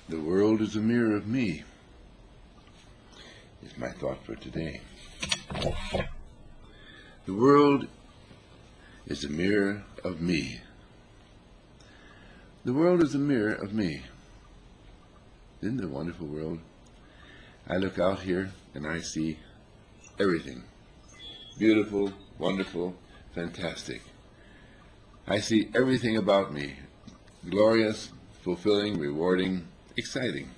The world is a mirror of me, is my thought for today. The world is a mirror of me. The world is a mirror of me. Isn't it a wonderful world? I look out here and I see everything. Beautiful, wonderful, fantastic. I see everything about me. Glorious, fulfilling, rewarding, exciting.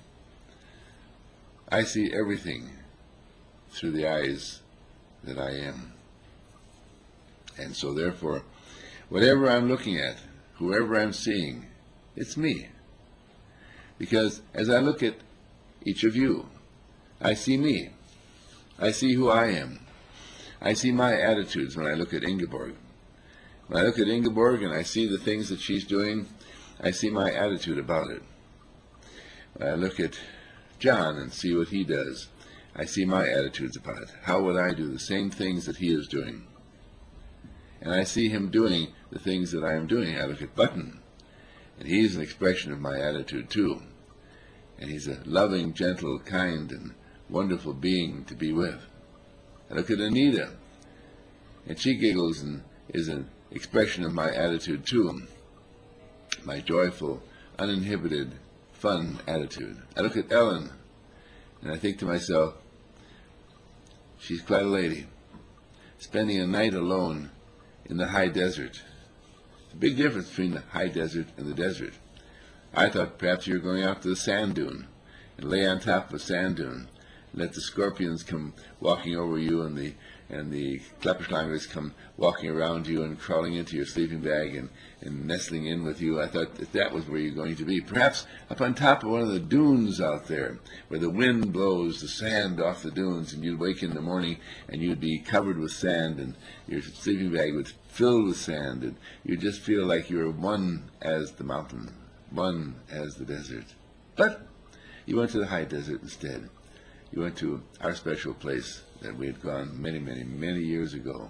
I see everything through the eyes that I am. And so therefore, whatever I'm looking at, whoever I'm seeing, it's me. Because as I look at each of you, I see me. I see who I am. I see my attitudes when I look at Ingeborg. When I look at Ingeborg and I see the things that she's doing, I see my attitude about it. When I look at John and see what he does, I see my attitudes about it. How would I do the same things that he is doing? And I see him doing the things that I am doing. I look at Button, and he's an expression of my attitude too. And he's a loving, gentle, kind, and wonderful being to be with. I look at Anita, and she giggles and is an expression of my attitude too. My joyful, uninhibited, fun attitude. I look at Ellen, and I think to myself, she's quite a lady, spending a night alone in the high desert. There's a big difference between the high desert and the desert. I thought perhaps you were going out to the sand dune and lay on top of a sand dune, and let the scorpions come walking over you and the klapperschlangers come walking around you and crawling into your sleeping bag and nestling in with you. I thought that was where you're going to be. Perhaps up on top of one of the dunes out there, where the wind blows the sand off the dunes, and you'd wake in the morning and you'd be covered with sand, and your sleeping bag would fill with sand, and you'd just feel like you were one as the mountain, one as the desert. But you went to the high desert instead. You went to our special place that we had gone many, many, many years ago.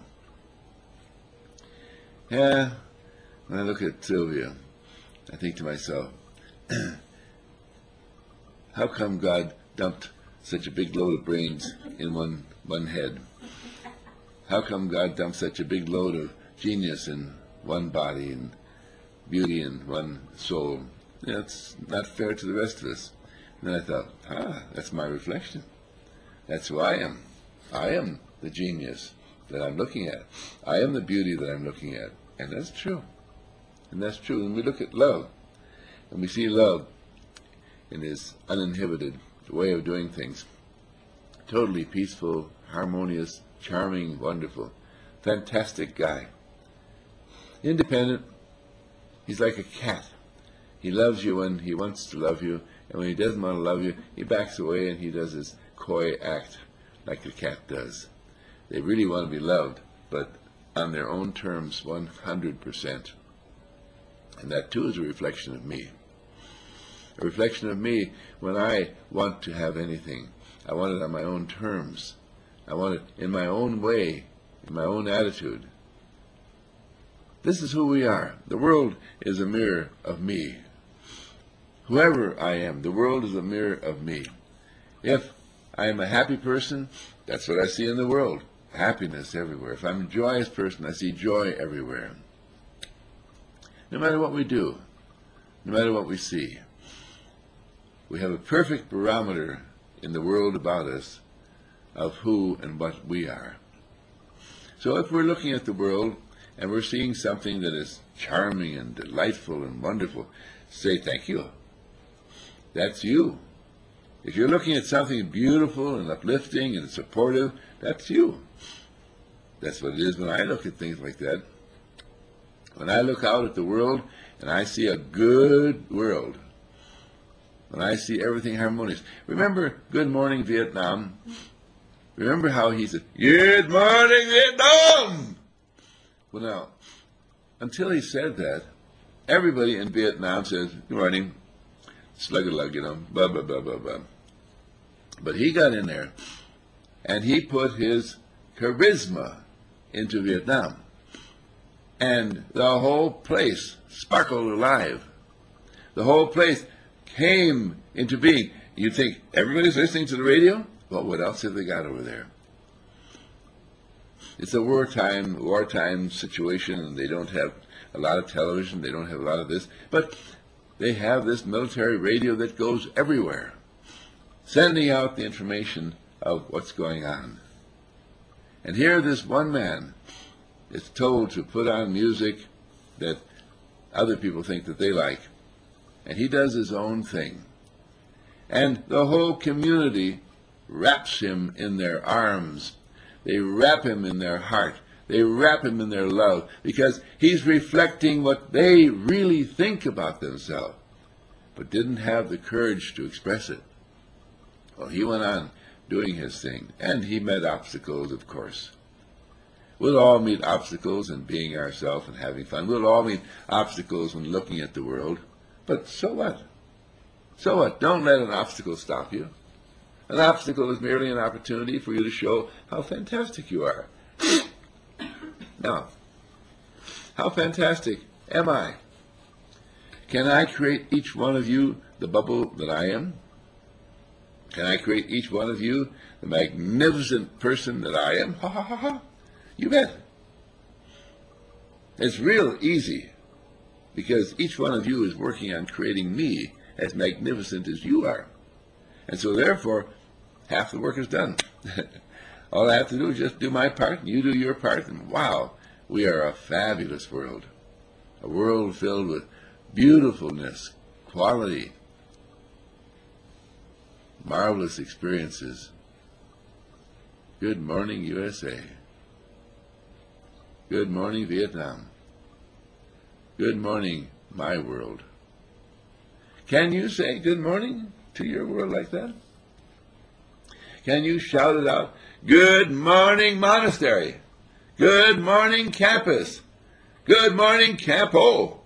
Yeah, when I look at Sylvia, I think to myself, how come God dumped such a big load of brains in one head? How come God dumped such a big load of genius in one body and beauty in one soul? That's not fair to the rest of us. And then I thought, that's my reflection. That's who I am. I am the genius that I'm looking at. I am the beauty that I'm looking at. And that's true. And that's true. When we look at love, and we see love in his uninhibited way of doing things, totally peaceful, harmonious, charming, wonderful, fantastic guy. Independent. He's like a cat. He loves you when he wants to love you, and when he doesn't want to love you, he backs away and he does his coy act like a cat does. They really want to be loved, but on their own terms, 100%. And that too is a reflection of me. A reflection of me when I want to have anything. I want it on my own terms. I want it in my own way, in my own attitude. This is who we are. The world is a mirror of me. Whoever I am, the world is a mirror of me. If I am a happy person, that's what I see in the world. Happiness everywhere. If I'm a joyous person, I see joy everywhere. No matter what we do, no matter what we see, we have a perfect barometer in the world about us of who and what we are. So if we're looking at the world and we're seeing something that is charming and delightful and wonderful, say thank you. That's you. If you're looking at something beautiful and uplifting and supportive, that's you. That's what it is when I look at things like that. When I look out at the world and I see a good world, when I see everything harmonious. Remember Good Morning Vietnam? Remember how he said, Good morning Vietnam! Well now, until he said that, everybody in Vietnam says, Good morning. Slug-a-lug, blah, blah, blah, blah, blah. But he got in there, and he put his charisma into Vietnam. And the whole place sparkled alive. The whole place came into being. You'd think, everybody's listening to the radio? Well, what else have they got over there? It's a wartime situation, and they don't have a lot of television, they don't have a lot of this, but they have this military radio that goes everywhere, sending out the information of what's going on. And here this one man is told to put on music that other people think that they like, and he does his own thing. And the whole community wraps him in their arms. They wrap him in their heart. They wrap him in their love, because he's reflecting what they really think about themselves, but didn't have the courage to express it. Well, he went on doing his thing, and he met obstacles, of course. We'll all meet obstacles in being ourselves and having fun. We'll all meet obstacles when looking at the world. But so what? So what? Don't let an obstacle stop you. An obstacle is merely an opportunity for you to show how fantastic you are. Now, how fantastic am I? Can I create each one of you the bubble that I am? Can I create each one of you the magnificent person that I am? Ha ha ha ha. You bet. It's real easy, because each one of you is working on creating me as magnificent as you are. And so therefore, half the work is done. All I have to do is just do my part, and you do your part, and wow, we are a fabulous world. A world filled with beautifulness, quality, marvelous experiences. Good morning, USA. Good morning, Vietnam. Good morning, my world. Can you say good morning to your world like that? Can you shout it out? Good morning, monastery. Good morning, campus. Good morning, campo.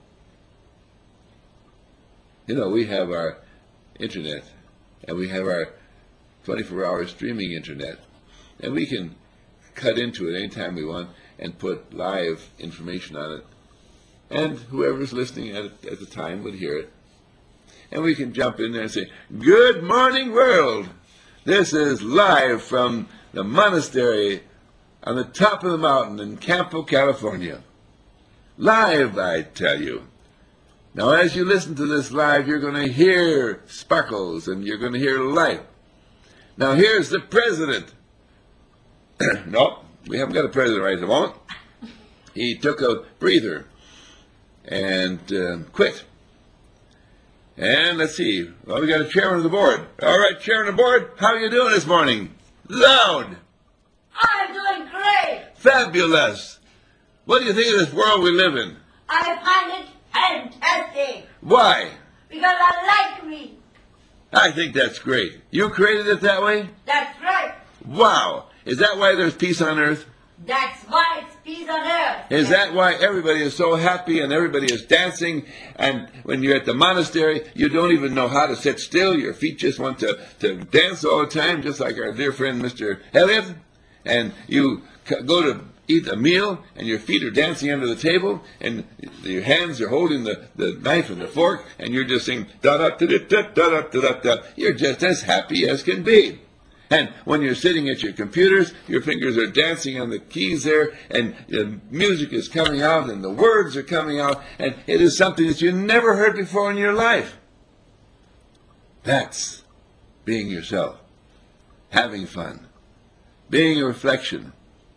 You know, we have our internet, and we have our 24-hour streaming internet, and we can cut into it anytime we want and put live information on it. And whoever's listening at the time would hear it. And we can jump in there and say, good morning, world. This is live from the monastery on the top of the mountain in Campo, California. Live, I tell you. Now, as you listen to this live, you're going to hear sparkles and you're going to hear light. Now, here's the president. No, we haven't got a president right at the moment. He took a breather and quit. And let's see. Well, we got a chairman of the board. All right, chairman of the board, how are you doing this morning? Loud. I'm doing great. Fabulous. What do you think of this world we live in? I find it fantastic. Why? Because I like me. I think that's great. You created it that way? That's right. Wow. Is that why there's peace on earth? That's why it's peace on earth. Is that why everybody is so happy and everybody is dancing? And when you're at the monastery, you don't even know how to sit still. Your feet just want to dance all the time, just like our dear friend Mr. Elliot. And you go to eat a meal, and your feet are dancing under the table, and your hands are holding the knife and the fork, and you're just saying, da-da-da-da-da-da-da-da-da. You're just as happy as can be. And when you're sitting at your computers, your fingers are dancing on the keys there, and the music is coming out, and the words are coming out, and it is something that you never heard before in your life. That's being yourself, having fun, being a reflection.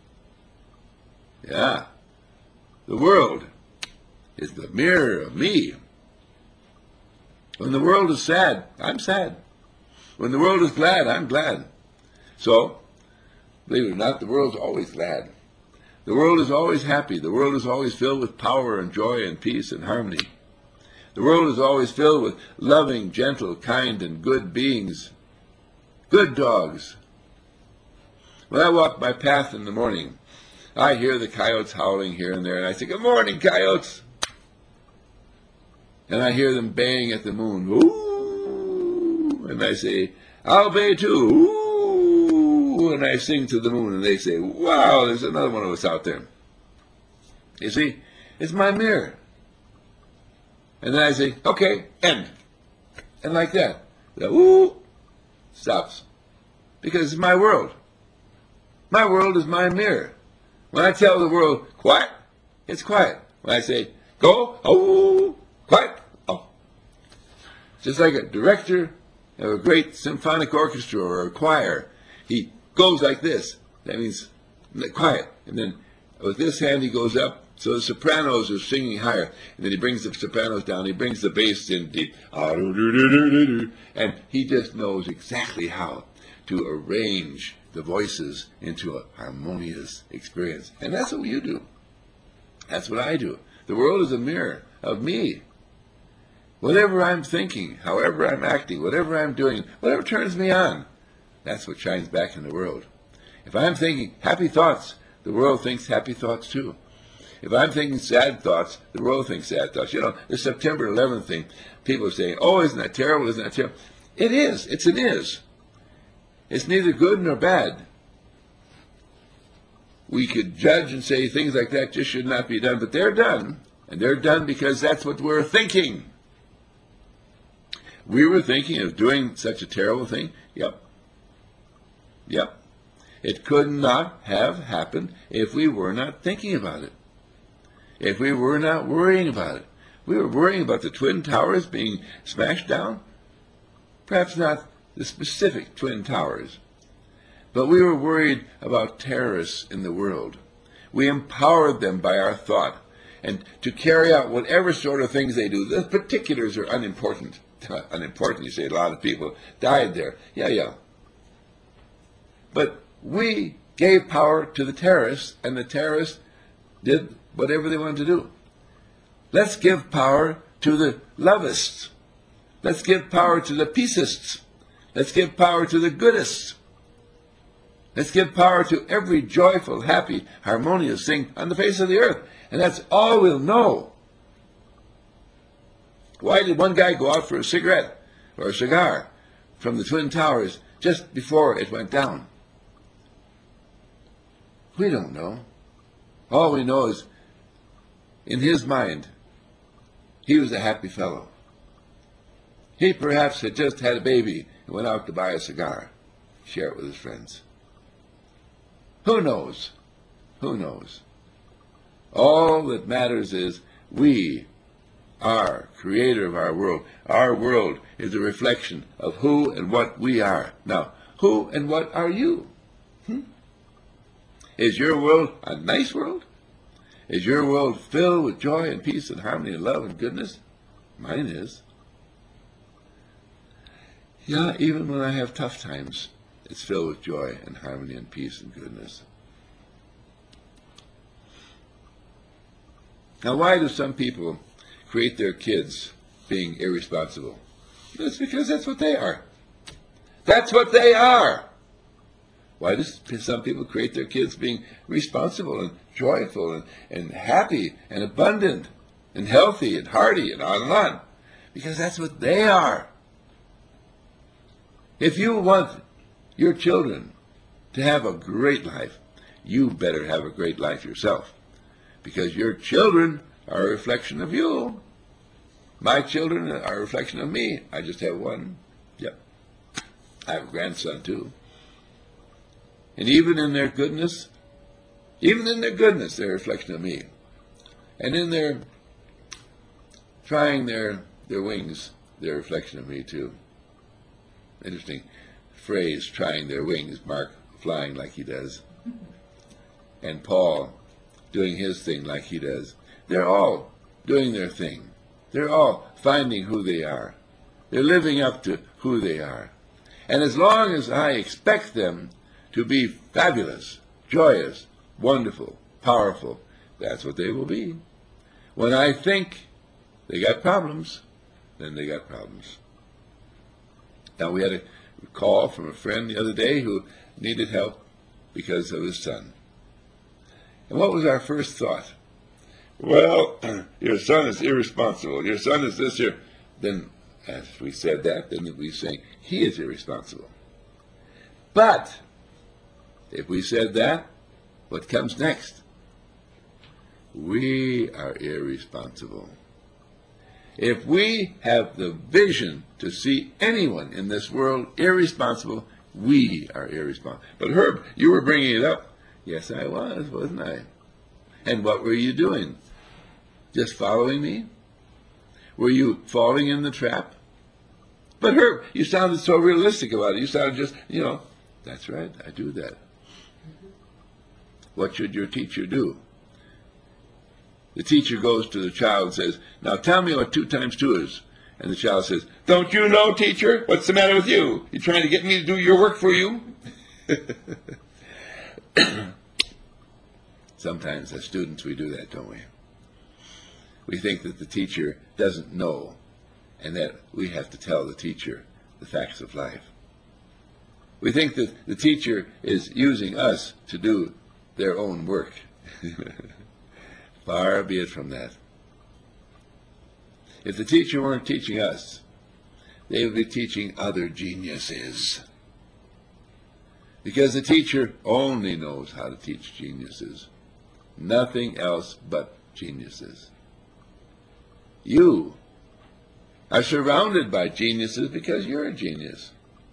Yeah. The world is the mirror of me. When the world is sad, I'm sad. When the world is glad, I'm glad. So, believe it or not, the world's always glad. The world is always happy. The world is always filled with power and joy and peace and harmony. The world is always filled with loving, gentle, kind, and good beings. Good dogs. When I walk my path in the morning, I hear the coyotes howling here and there, and I say, good morning, coyotes. And I hear them baying at the moon. Ooh. And I say, I'll bay too. Ooh. And I sing to the moon, and they say, wow, there's another one of us out there. You see, it's my mirror. And then I say, okay, end. And like that, the ooh stops. Because it's my world. My world is my mirror. When I tell the world, quiet, it's quiet. When I say, go, oh, quiet, oh. Just like a director of a great symphonic orchestra or a choir, he goes like this. That means quiet. And then with this hand he goes up, so the sopranos are singing higher. And then he brings the sopranos down, he brings the bass in deep. And he just knows exactly how to arrange the voices into a harmonious experience. And that's what you do. That's what I do. The world is a mirror of me. Whatever I'm thinking, however I'm acting, whatever I'm doing, whatever turns me on, that's what shines back in the world. If I'm thinking happy thoughts, the world thinks happy thoughts too. If I'm thinking sad thoughts, the world thinks sad thoughts. You know, the September 11th thing, people are saying, oh, isn't that terrible, isn't that terrible? It is. It's an is. It's neither good nor bad. We could judge and say things like that just should not be done, but they're done. And they're done because that's what we're thinking. We were thinking of doing such a terrible thing. Yep. Yep. It could not have happened if we were not thinking about it. If we were not worrying about it. We were worrying about the Twin Towers being smashed down. Perhaps not the specific Twin Towers. But we were worried about terrorists in the world. We empowered them by our thought. And to carry out whatever sort of things they do, the particulars are unimportant. Unimportant, you say, a lot of people died there. Yeah. But we gave power to the terrorists, and the terrorists did whatever they wanted to do. Let's give power to the lovists. Let's give power to the peacists. Let's give power to the goodists. Let's give power to every joyful, happy, harmonious thing on the face of the earth. And that's all we'll know. Why did one guy go out for a cigarette or a cigar from the Twin Towers just before it went down? We don't know. All we know is, in his mind, he was a happy fellow. He perhaps had just had a baby and went out to buy a cigar, share it with his friends. Who knows? Who knows? All that matters is we are creator of our world. Our world is a reflection of who and what we are. Now, who and what are you? Is your world a nice world? Is your world filled with joy and peace and harmony and love and goodness? Mine is. Yeah, even when I have tough times, it's filled with joy and harmony and peace and goodness. Now, why do some people create their kids being irresponsible? It's because that's what they are. That's what they are. Why do some people create their kids being responsible and joyful and happy and abundant and healthy and hearty and on and on? Because that's what they are. If you want your children to have a great life, you better have a great life yourself. Because your children are a reflection of you. My children are a reflection of me. I just have one. Yep. I have a grandson too. And even in their goodness, they're a reflection of me. And in their trying their wings, they're a reflection of me too. Interesting phrase, trying their wings, Mark flying like he does, and Paul doing his thing like he does. They're all doing their thing. They're all finding who they are. They're living up to who they are. And as long as I expect them to be fabulous, joyous, wonderful, powerful, that's what they will be. When I think they got problems, then they got problems. Now, we had a call from a friend the other day who needed help because of his son. And what was our first thought? Well, your son is irresponsible. Your son is this here. Then, as we said that, then we say, he is irresponsible. But, if we said that, what comes next? We are irresponsible. If we have the vision to see anyone in this world irresponsible, we are irresponsible. But Herb, you were bringing it up. Yes, I was, wasn't I? And what were you doing? Just following me? Were you falling in the trap? But Herb, you sounded so realistic about it. You sounded just, that's right, I do that. What should your teacher do? The teacher goes to the child and says, now tell me what 2 times 2 is. And the child says, don't you know, teacher? What's the matter with you? You trying to get me to do your work for you? Sometimes as students we do that, don't we? We think that the teacher doesn't know and that we have to tell the teacher the facts of life. We think that the teacher is using us to do their own work. Far be it from that. If the teacher weren't teaching us, they would be teaching other geniuses. Because the teacher only knows how to teach geniuses. Nothing else but geniuses. You are surrounded by geniuses because you're a genius.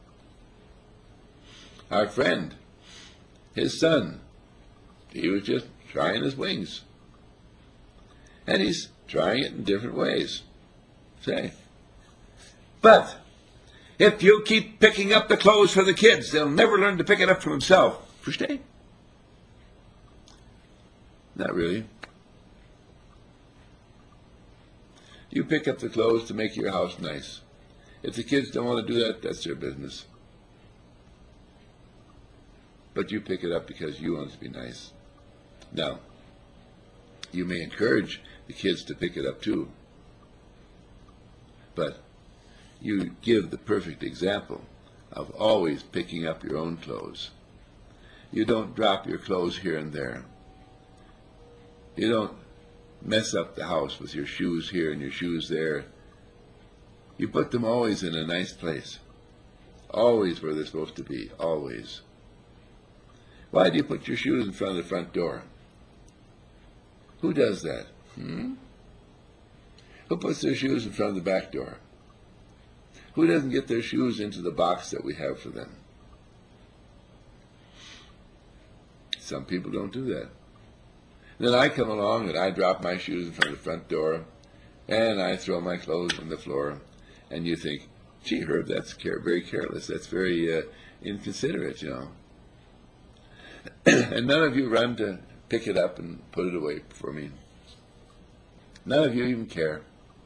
Our friend, his son, he was just trying his wings. And he's trying it in different ways. Say. But if you keep picking up the clothes for the kids, they'll never learn to pick it up for themselves. Verstehen? Not really. You pick up the clothes to make your house nice. If the kids don't want to do that, that's their business. But you pick it up because you want it to be nice. Now, you may encourage the kids to pick it up too. But you give the perfect example of always picking up your own clothes. You don't drop your clothes here and there. You don't mess up the house with your shoes here and your shoes there. You put them always in a nice place. Always where they're supposed to be. Always. Why do you put your shoes in front of the front door? Who does that? Who puts their shoes in front of the back door? Who doesn't get their shoes into the box that we have for them? Some people don't do that. Then I come along and I drop my shoes in front of the front door and I throw my clothes on the floor, and you think, gee, Herb, that's very careless. That's very inconsiderate, And none of you run to pick it up and put it away for me. None of you even care.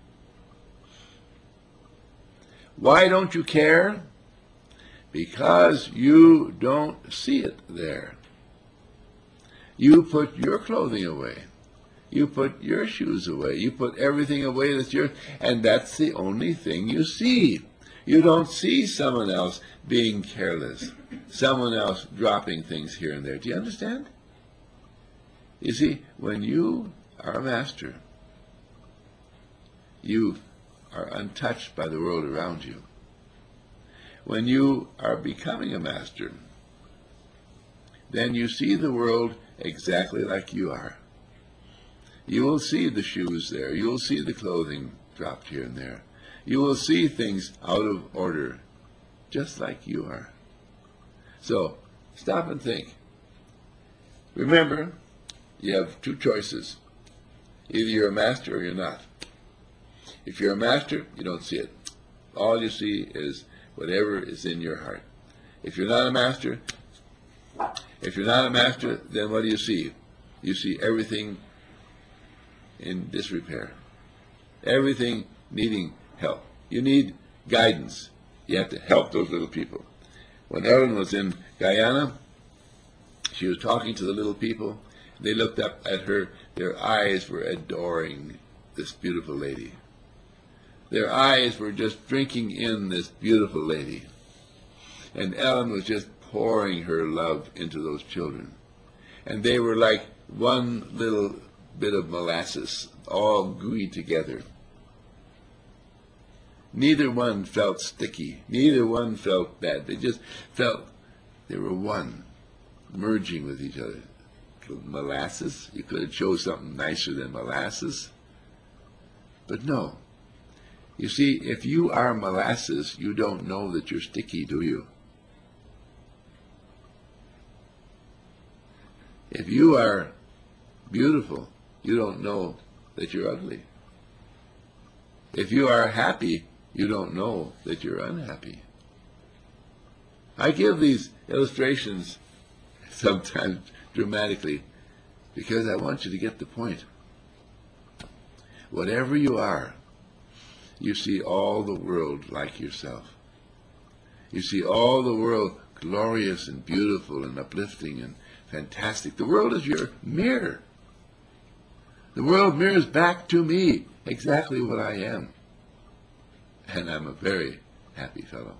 Why don't you care? Because you don't see it there. You put your clothing away. You put your shoes away. You put everything away that's yours, and that's the only thing you see. You don't see someone else being careless, someone else dropping things here and there. Do you understand? You see, when you are a master, you are untouched by the world around you. When you are becoming a master, then you see the world exactly like you are. You will see the shoes there. You will see the clothing dropped here and there. You will see things out of order, just like you are. So, stop and think. Remember, you have 2 choices. Either you're a master or you're not. If you're a master, you don't see it. All you see is whatever is in your heart. If you're not a master, then what do you see? You see everything in disrepair. Everything needing help. You need guidance. You have to help those little people. When Ellen was in Guyana, she was talking to the little people. They looked up at her. Their eyes were adoring this beautiful lady. Their eyes were just drinking in this beautiful lady. And Ellen was just pouring her love into those children. And they were like one little bit of molasses, all gooey together. Neither one felt sticky. Neither one felt bad. They just felt they were one, merging with each other. Molasses? You could have chose something nicer than molasses. But no. You see, if you are molasses, you don't know that you're sticky, do you? If you are beautiful, you don't know that you're ugly. If you are happy, you don't know that you're unhappy. I give these illustrations sometimes dramatically because I want you to get the point. Whatever you are, you see all the world like yourself. You see all the world glorious and beautiful and uplifting and fantastic. The world is your mirror. The world mirrors back to me exactly what I am. And I'm a very happy fellow.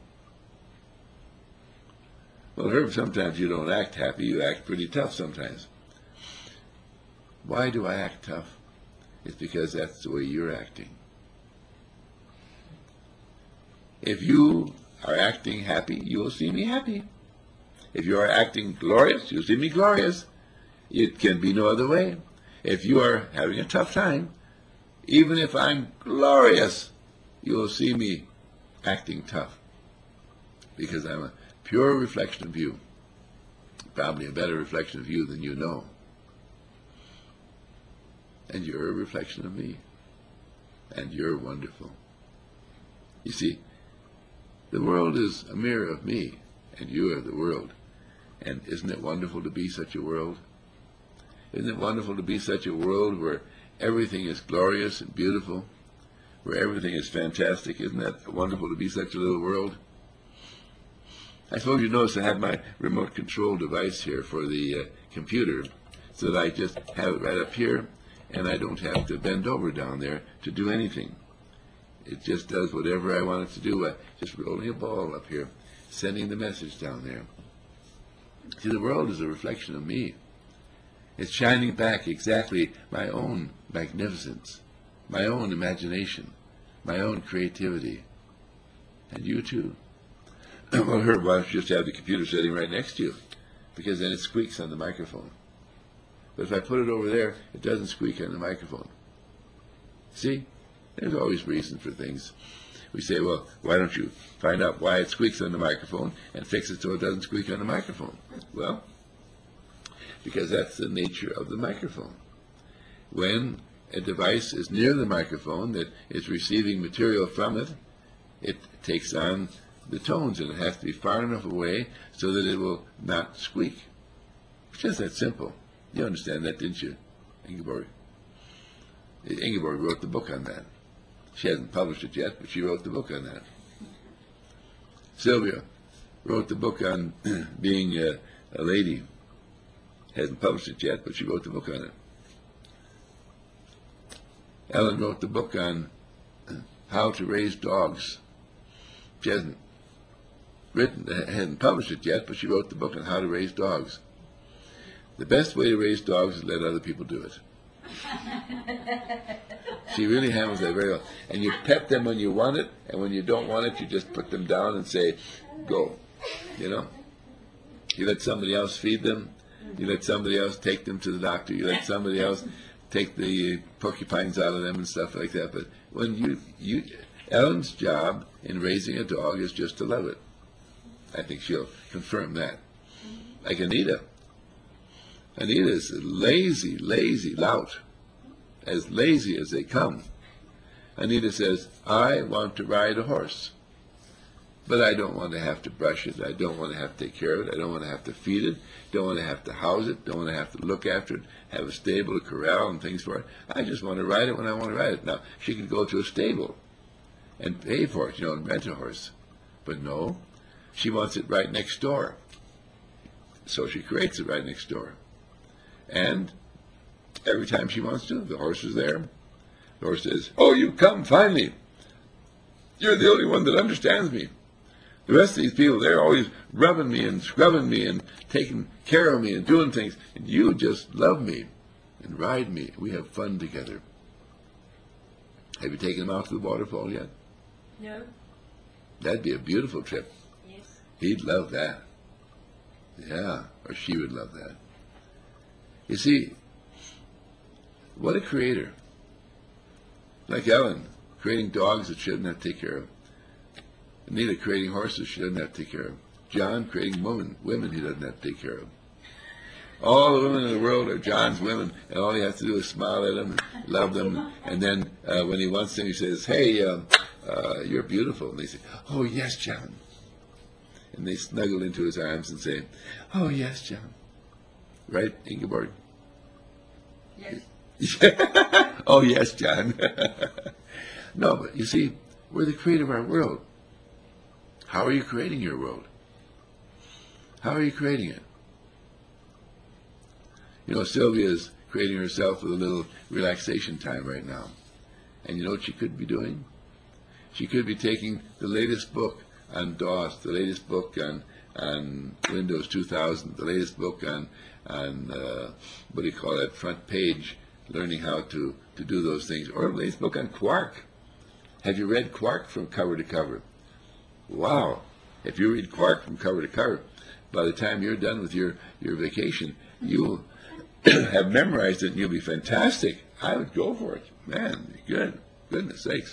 Well, Herb, sometimes you don't act happy. You act pretty tough sometimes. Why do I act tough? It's because that's the way you're acting. If you are acting happy, you will see me happy. If you are acting glorious, you'll see me glorious. It can be no other way. If you are having a tough time, even if I'm glorious, you will see me acting tough. Because I'm a pure reflection of you. Probably a better reflection of you than you know. And you're a reflection of me. And you're wonderful. You see, the world is a mirror of me, and you are the world. And isn't it wonderful to be such a world? Isn't it wonderful to be such a world where everything is glorious and beautiful, where everything is fantastic? Isn't that wonderful to be such a little world? I suppose you notice I have my remote control device here for the computer, so that I just have it right up here, and I don't have to bend over down there to do anything. It just does whatever I want it to do. Just rolling a ball up here, sending the message down there. See, the world is a reflection of me. It's shining back exactly my own magnificence, my own imagination, my own creativity. And you too. Well, Herb, why don't you just have the computer sitting right next to you? Because then it squeaks on the microphone. But if I put it over there, it doesn't squeak on the microphone. See? There's always reason for things. We say, well, why don't you find out why it squeaks on the microphone and fix it so it doesn't squeak on the microphone? Well, because that's the nature of the microphone. When a device is near the microphone that is receiving material from it, it takes on the tones, and it has to be far enough away so that it will not squeak. It's just that simple. You understand that, didn't you, Ingeborg? Ingeborg wrote the book on that. She hasn't published it yet, but she wrote the book on that. Sylvia wrote the book on being a lady. Hasn't published it yet, but she wrote the book on it. Ellen wrote the book on how to raise dogs. She hasn't published it yet, but she wrote the book on how to raise dogs. The best way to raise dogs is let other people do it. She really handles that very well. And you pet them when you want it, and when you don't want it, you just put them down and say, go. You know? You let somebody else feed them. You let somebody else take them to the doctor. You let somebody else take the porcupines out of them and stuff like that. But when Ellen's job in raising a dog is just to love it. I think she'll confirm that. Like Anita. Anita is a lazy, lazy lout. As lazy as they come. Anita says, I want to ride a horse. But I don't want to have to brush it. I don't want to have to take care of it. I don't want to have to feed it. Don't want to have to house it. Don't want to have to look after it. Have a stable, a corral, and things for it. I just want to ride it when I want to ride it. Now, she could go to a stable and pay for it, and rent a horse. But no, she wants it right next door. So she creates it right next door. And every time she wants to, the horse is there. The horse says, oh, you come finally. You're the only one that understands me. The rest of these people, they're always rubbing me and scrubbing me and taking care of me and doing things. And you just love me and ride me. We have fun together. Have you taken him out to the waterfall yet? No. That'd be a beautiful trip. Yes. He'd love that. Yeah, or she would love that. You see, what a creator. Like Ellen. creating dogs that she doesn't have to take care of. Anita creating horses she doesn't have to take care of. John creating women he doesn't have to take care of. All the women in the world are John's women, and all he has to do is smile at them and love them. And then when he wants them, he says, "Hey, you're beautiful." And they say, "Oh, yes, John." And they snuggle into his arms and say, "Oh, yes, John." Right, Ingeborg? Yes. Oh, yes, John. No, but you see, we're the creator of our world. How are you creating your world? How are you creating it? You know, Sylvia's creating herself with a little relaxation time right now. And you know what she could be doing? She could be taking the latest book on DOS, the latest book on Windows 2000, the latest book on what do you call that, front page, learning how to do those things, or the latest book on Quark. Have you read Quark from cover to cover? Wow. If you read Quark from cover to cover, by the time you're done with your vacation, you'll have memorized it and you'll be fantastic. I would go for it. Man, good. Goodness sakes.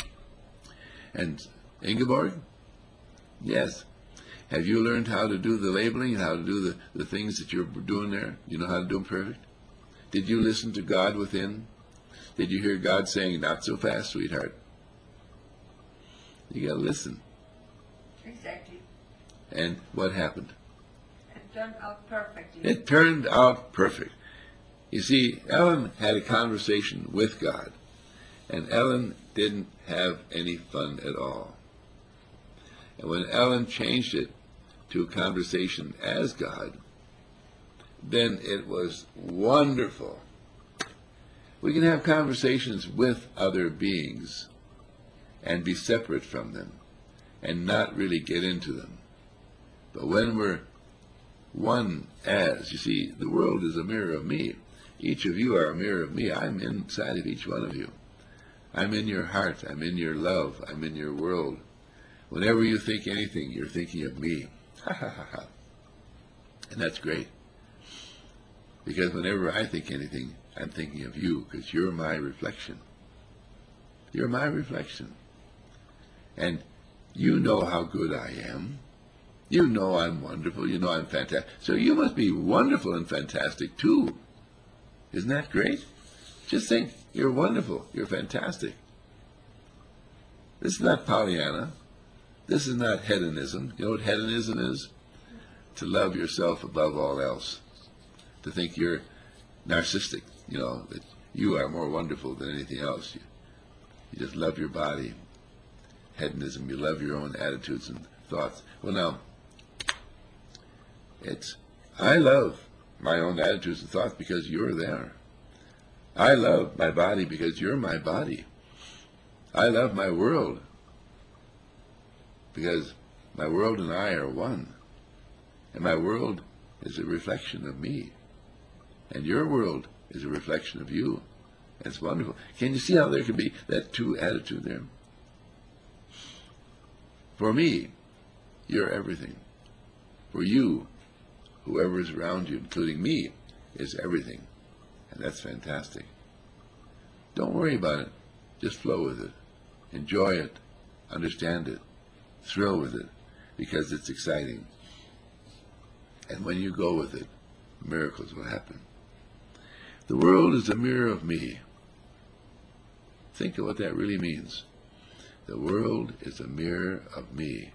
And Ingeborg? Yes. Have you learned how to do the labeling and how to do the things that you're doing there? You know how to do them perfect? Did you listen to God within? Did you hear God saying, "Not so fast, sweetheart"? You got to listen. Exactly. And what happened? It turned out perfectly. It turned out perfect. You see, Ellen had a conversation with God, and Ellen didn't have any fun at all. And when Ellen changed it to a conversation as God, then it was wonderful. We can have conversations with other beings and be separate from them and not really get into them. But when we're one as, you see, the world is a mirror of me. Each of you are a mirror of me. I'm inside of each one of you. I'm in your heart. I'm in your love. I'm in your world. Whenever you think anything, you're thinking of me. Ha ha ha ha. And that's great. Because whenever I think anything, I'm thinking of you, because you're my reflection. You're my reflection. And you know how good I am. You know I'm wonderful. You know I'm fantastic. So you must be wonderful and fantastic too. Isn't that great? Just think, you're wonderful. You're fantastic. This is not Pollyanna. This is not hedonism. You know what hedonism is? To love yourself above all else. To think you're narcissistic, you know, that you are more wonderful than anything else. You just love your body. Hedonism, you love your own attitudes and thoughts. Well, now, I love my own attitudes and thoughts because you're there. I love my body because you're my body. I love my world because my world and I are one. And my world is a reflection of me. And your world is a reflection of you. And it's wonderful. Can you see how there can be that two attitude there? For me, you're everything. For you, whoever is around you, including me, is everything. And that's fantastic. Don't worry about it. Just flow with it. Enjoy it. Understand it. Thrill with it. Because it's exciting. And when you go with it, miracles will happen. The world is a mirror of me. Think of what that really means. The world is a mirror of me.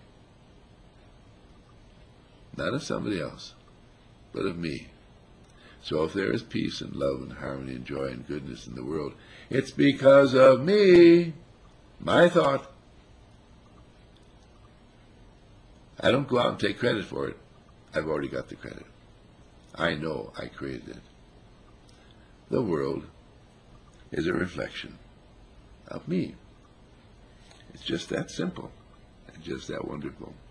Not of somebody else, but of me. So if there is peace and love and harmony and joy and goodness in the world, it's because of me. My thought. I don't go out and take credit for it. I've already got the credit. I know I created it. The world is a reflection of me. It's just that simple and just that wonderful.